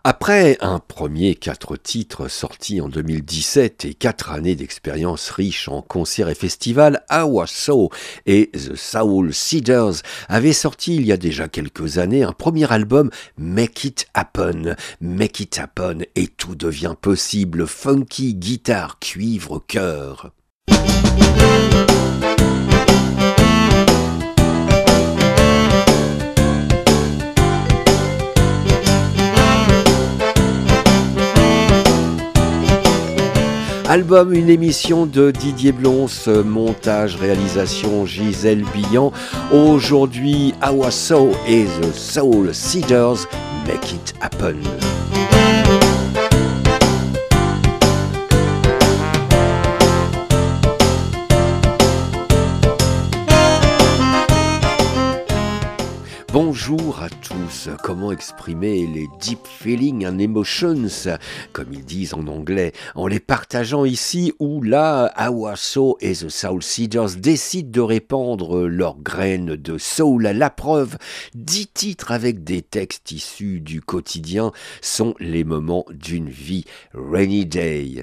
Après un premier 4 titres sortis en 2017 et 4 années d'expérience riche en concerts et festivals, Our Soul et The Soul Seeders avaient sorti il y a déjà quelques années un premier album, Make It Happen. Make It Happen et tout devient possible, funky, guitare, cuivre, chœur. Album, une émission de Didier Blons, montage, réalisation Gisèle Billan. Aujourd'hui, Our Soul et The Soul Seeders, Make It Happen. Bonjour à tous, comment exprimer les deep feelings and emotions, comme ils disent en anglais, en les partageant ici où là, Our Soul et The Soul Seeders décident de répandre leurs graines de soul. La preuve, 10 titres avec des textes issus du quotidien sont les moments d'une vie. Rainy Day.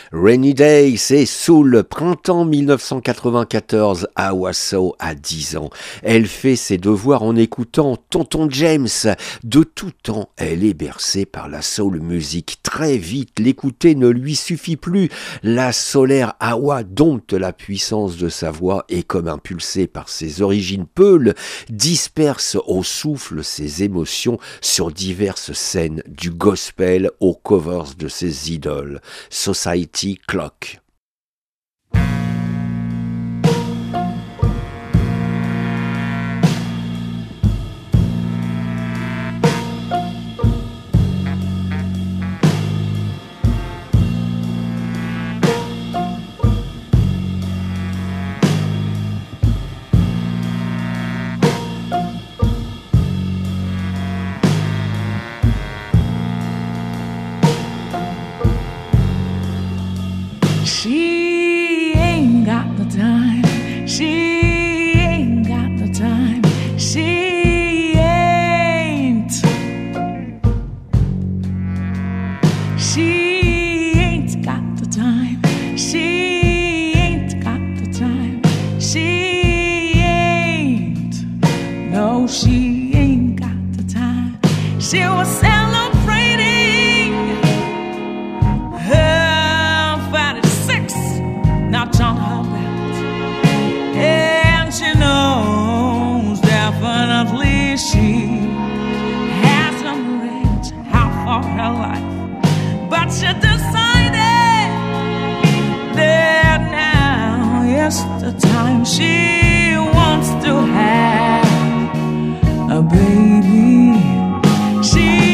Rainy Day, c'est Soul, printemps 1994, Awaso a 10 ans. Elle fait ses devoirs en écoutant Tonton James. De tout temps, elle est bercée par la soul music. Très vite, l'écouter ne lui suffit plus. La solaire Awa dompte la puissance de sa voix et comme impulsée par ses origines peules, disperse au souffle ses émotions sur diverses scènes du gospel aux covers de ses idoles. Society Clock. She ain't got the time. She ain't got the time. She ain't. She ain't got the time. She ain't got the time. She ain't. No, she ain't got the time. She was celebrating her notch on her belt, and she knows definitely she hasn't reached half of her life, but she decided that now is the time she wants to have a baby. She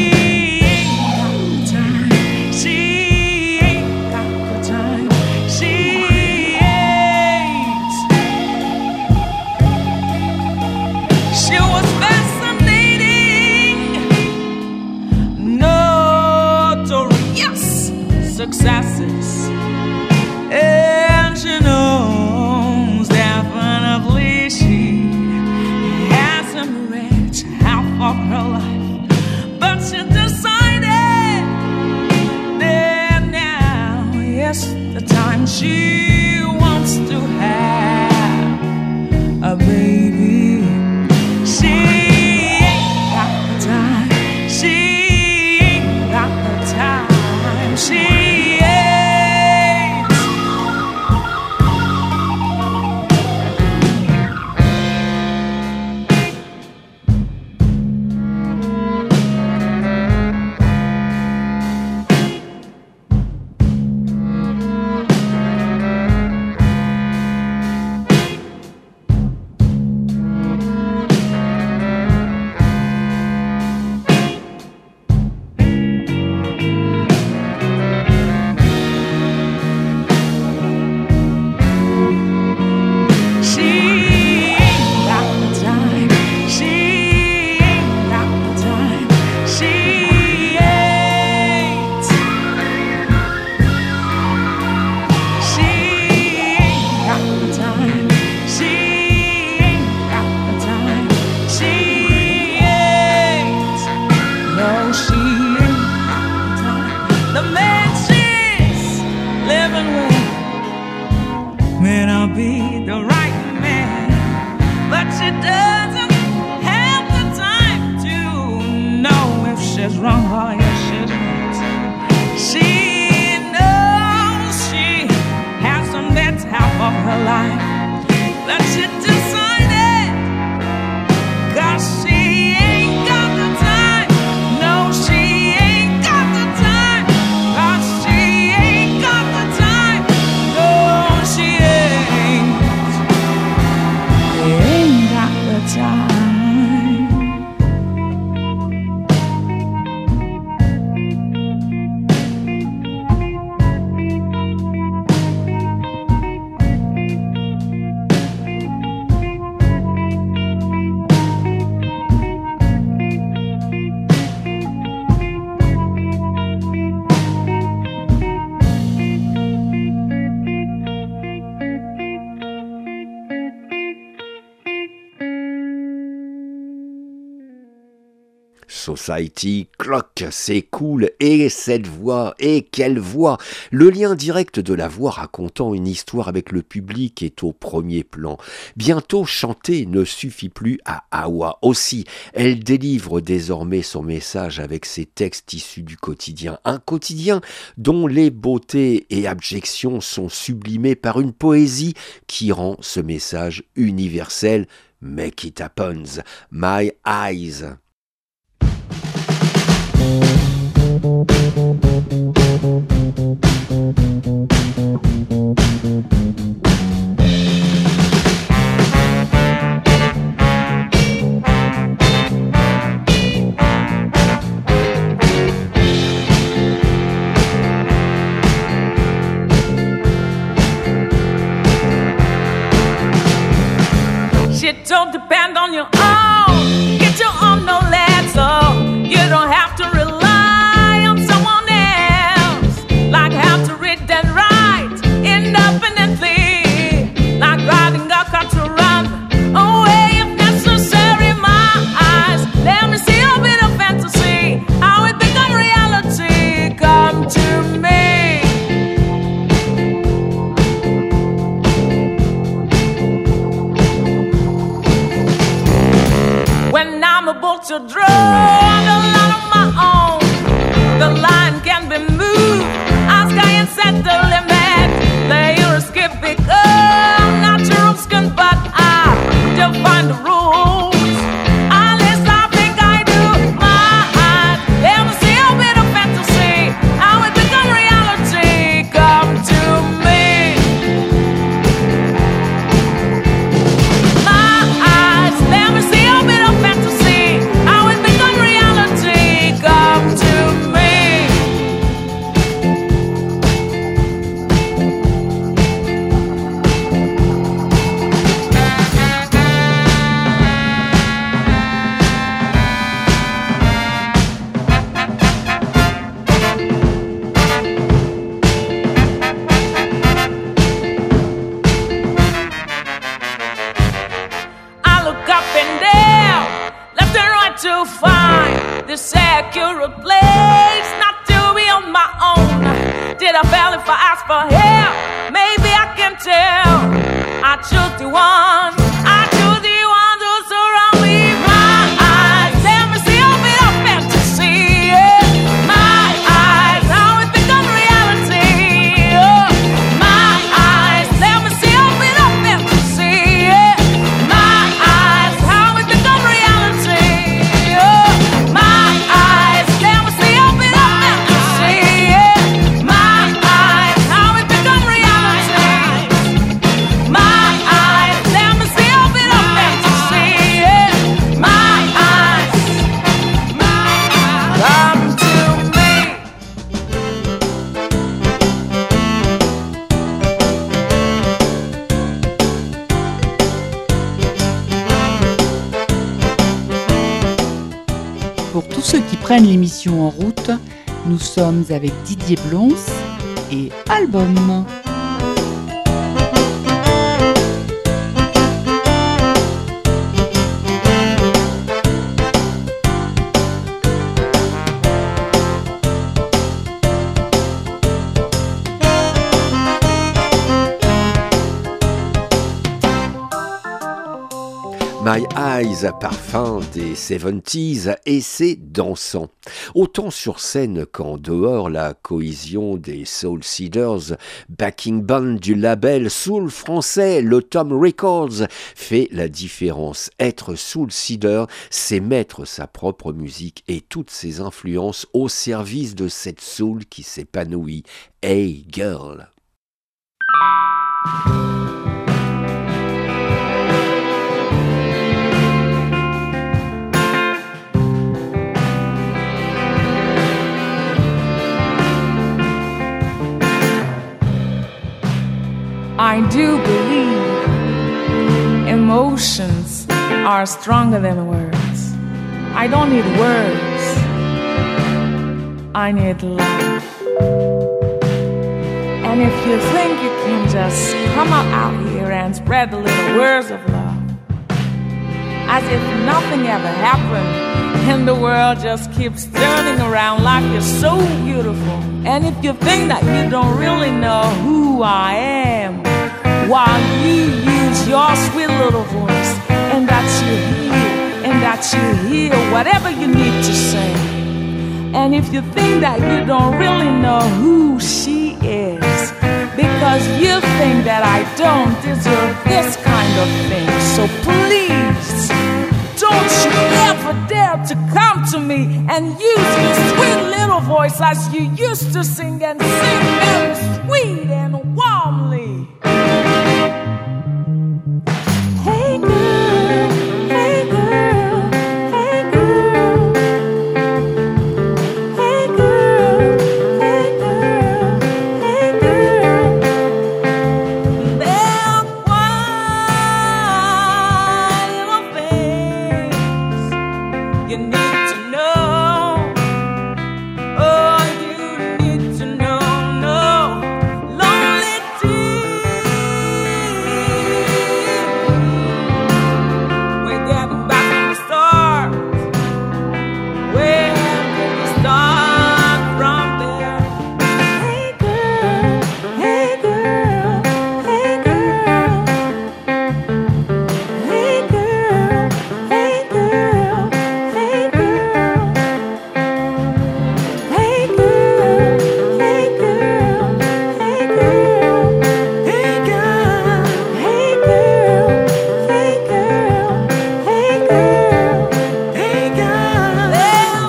successes, and she knows definitely she hasn't reached half of her life, but she decided that now is the time she wants to have a baby. She ain't got the time. She ain't got the time. She Society Clock, c'est cool, et cette voix, et quelle voix! Le lien direct de la voix racontant une histoire avec le public est au premier plan. Bientôt, chanter ne suffit plus à Awa. Aussi, elle délivre désormais son message avec ses textes issus du quotidien. Un quotidien dont les beautés et abjections sont sublimées par une poésie qui rend ce message universel. Make it happen, my eyes. Shit don't depend on your own. Get your own knowledge, so you don't have to rely on someone else. Like how to read and write independently. Like riding a car to run away if necessary. My eyes, let me see a bit of fantasy. How it become reality. Come to me. When I'm about to draw the line on my own, the line can be moved. Ask I and set the limit. Layer skip it up, natural skin, but I define the rules. At least I think I do. My eyes, let me see a bit of fantasy. How it become reality. Come to me. My eyes, let me see a bit of fantasy. How it become reality. Come to me. I look up and down, left and right to find the secure place, not to be on my own. Did I fail if I ask for help? Maybe I can tell. I choose the one. I choose the one to surround me. My eyes, let me see a bit of fantasy. Yeah. My eyes, how it become reality. Oh. My eyes, let me see a bit of fantasy. Yeah. My eyes, how it become reality. Oh. My eyes, let me see a bit of fantasy. Yeah. My eyes, how it become reality. My eyes, let me see a bit of fantasy. Yeah. My eyes, come to me. Pour tous ceux qui prennent l'émission en route, nous sommes avec Didier Blons et Album. My Eyes, parfum des 70s, et c'est dansant. Autant sur scène qu'en dehors, la cohésion des Soul Seeders, backing band du label soul français, le Tom Records, fait la différence. Être Soul Seeder, c'est mettre sa propre musique et toutes ses influences au service de cette soul qui s'épanouit. Hey girl! I do believe emotions are stronger than words. I don't need words. I need love. And if you think you can just come out here and spread the little words of love, as if nothing ever happened. And the world just keeps turning around like you're so beautiful. And if you think that you don't really know who I am, while you use your sweet little voice, and that you hear whatever you need to say. And if you think that you don't really know who she is, because you think that I don't deserve this kind of thing, so please, don't you ever dare to come to me and use your sweet little voice as you used to sing, and sing very sweet and warmly. Hey girl, hey girl, hey girl, hey girl, hey girl, hey girl. There's one little thing you need to know. Oh, you need to know, no. Lonely deep. We're getting back from the start. Where did we start from there? Hey girl, hey girl, hey girl. Hey girl, hey girl, hey girl. Hey girl, hey girl, hey girl. Hey girl, hey girl, hey girl, hey girl, hey girl. Little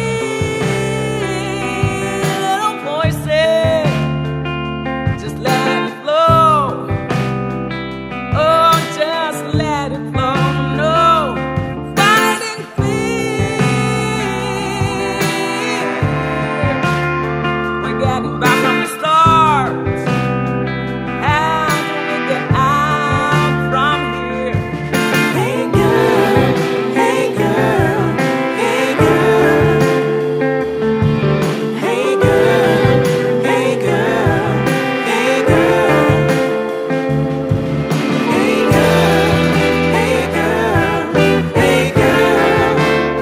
sweet little voices, just let it flow. Oh, just let it flow. No fighting fear. We're getting back from the start. How do we get out from here? Hey girl, hey girl, hey girl. Hey girl, hey girl, hey girl. Hey girl, hey girl, hey girl.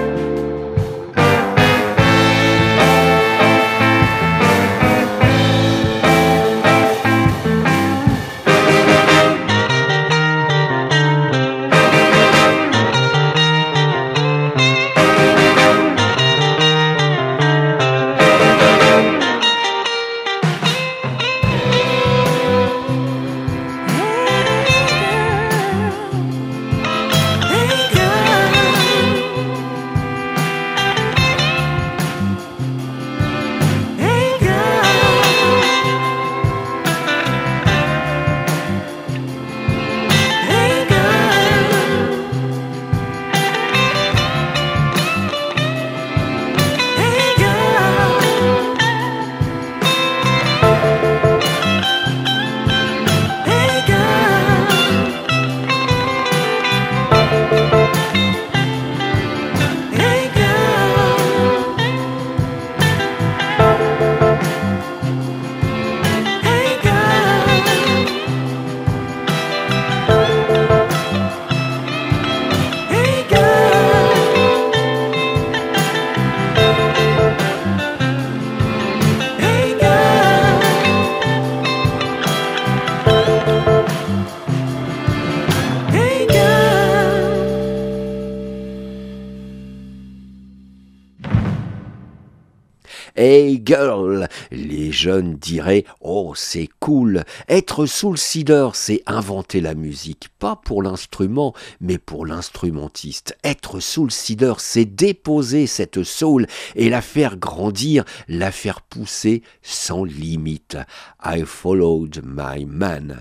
Hey girl, les jeunes diraient « Oh, c'est cool ». Être soul seeder, c'est inventer la musique, pas pour l'instrument, mais pour l'instrumentiste. Être soul seeder, c'est déposer cette soul et la faire grandir, la faire pousser sans limite. I followed my man.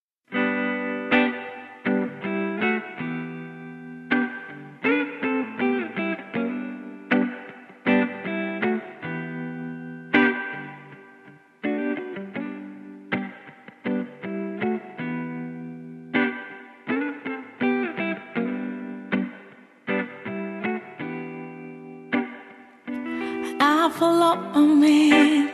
I followed a man.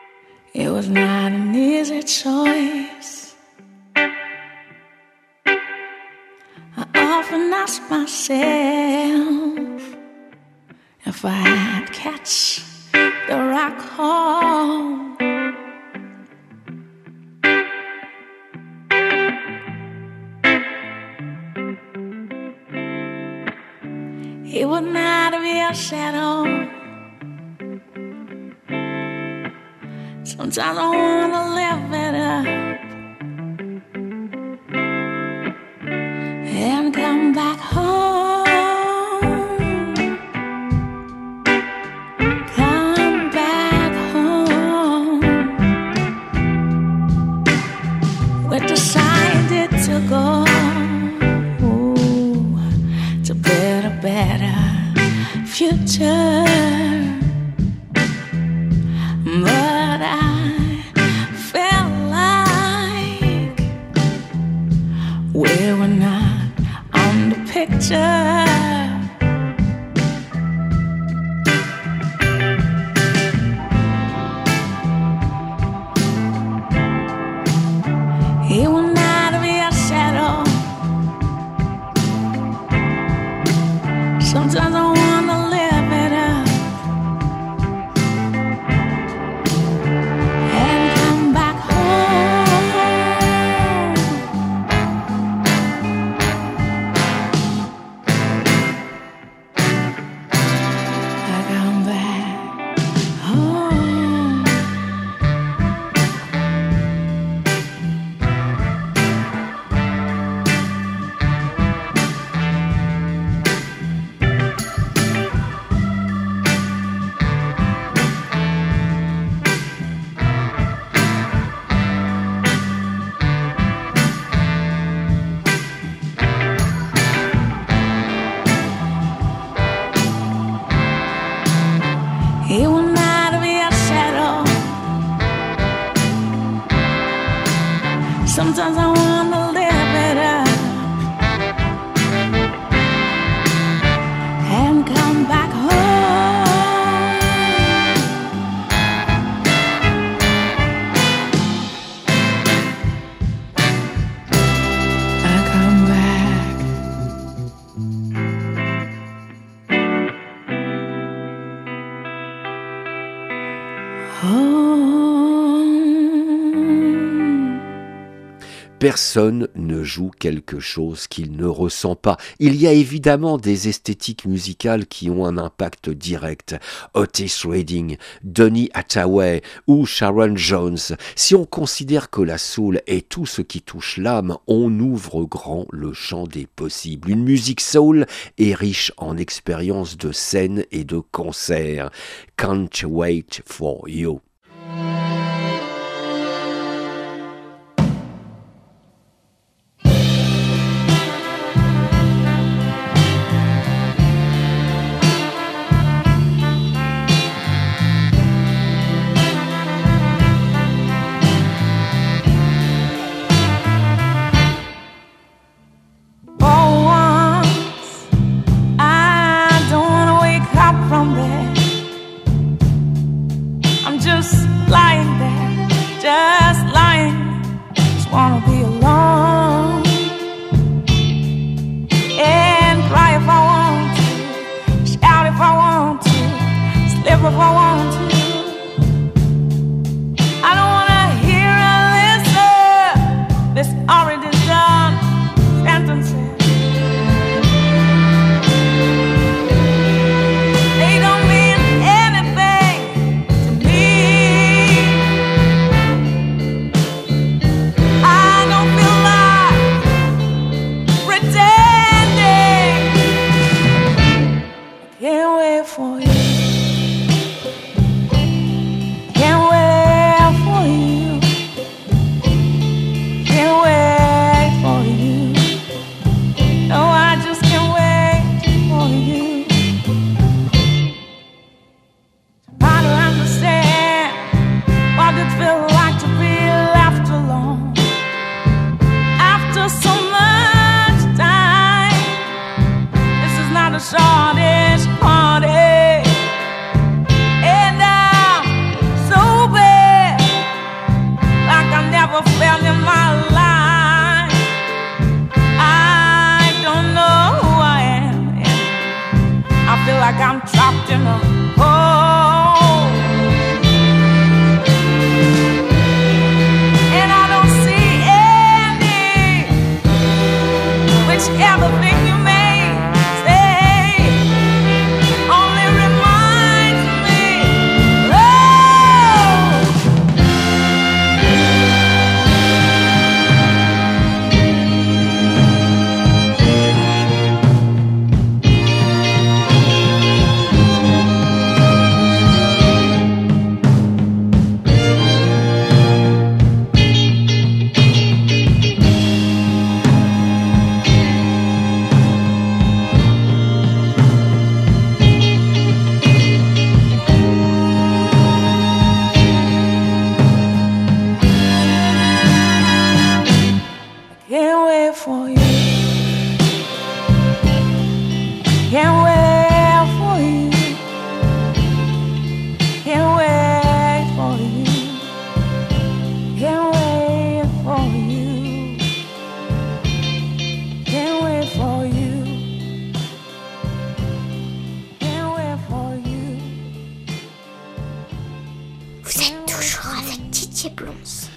It was not an easy choice. myself if I'd catch the rock home. It would not be a shadow. Sometimes I wanna live it up and come back home. Come back home. We decided to go to build a better future. But I felt like we were not on the picture. It will not be a shadow. Sometimes I wanna live it up and come back home. I come back home. It will not be a shadow. Sometimes I wanna live it up and come back home. I come back. Personne ne joue quelque chose qu'il ne ressent pas. Il y a évidemment des esthétiques musicales qui ont un impact direct. Otis Redding, Donny Hathaway ou Sharon Jones. Si on considère que la soul est tout ce qui touche l'âme, on ouvre grand le champ des possibles. Une musique soul est riche en expériences de scène et de concert. Can't Wait for You. Can't wait for you. Didier Blons.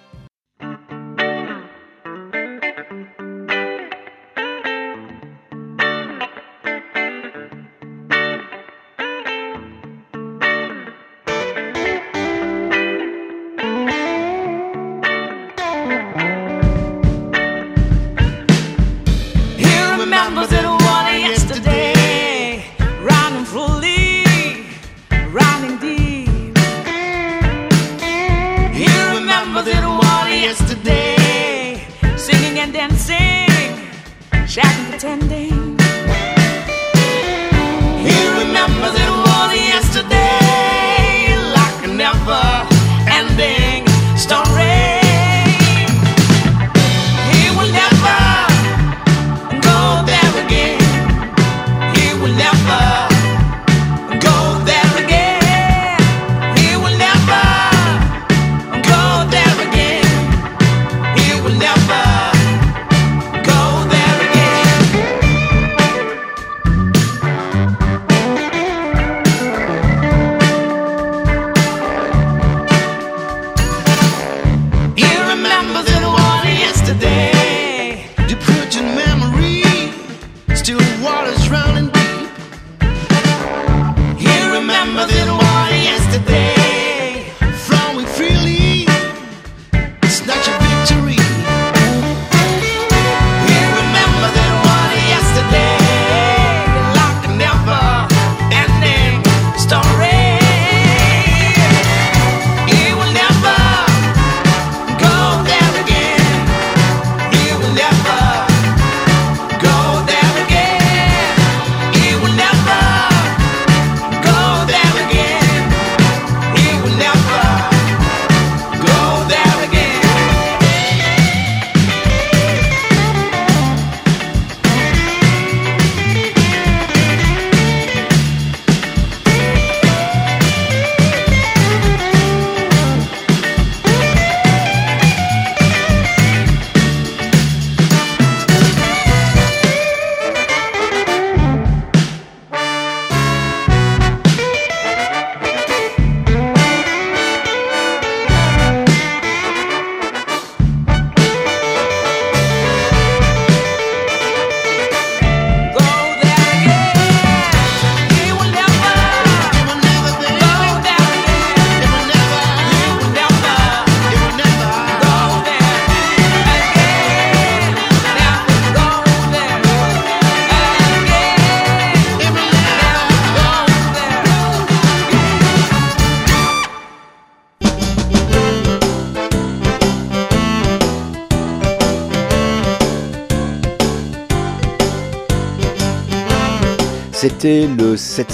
C'était le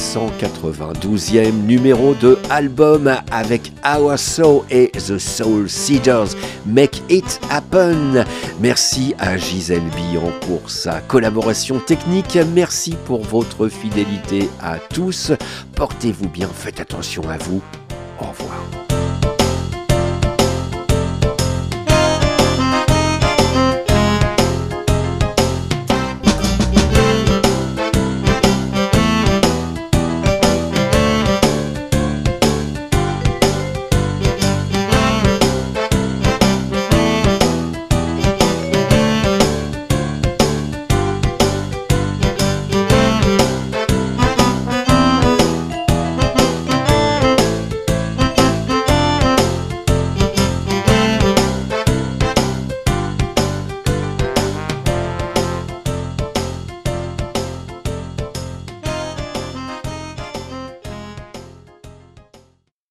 792e numéro de album avec Our Soul et The Soul Seeders, Make It Happen. Merci à Gisèle Billon pour sa collaboration technique. Merci pour votre fidélité à tous. Portez-vous bien, faites attention à vous. Au revoir.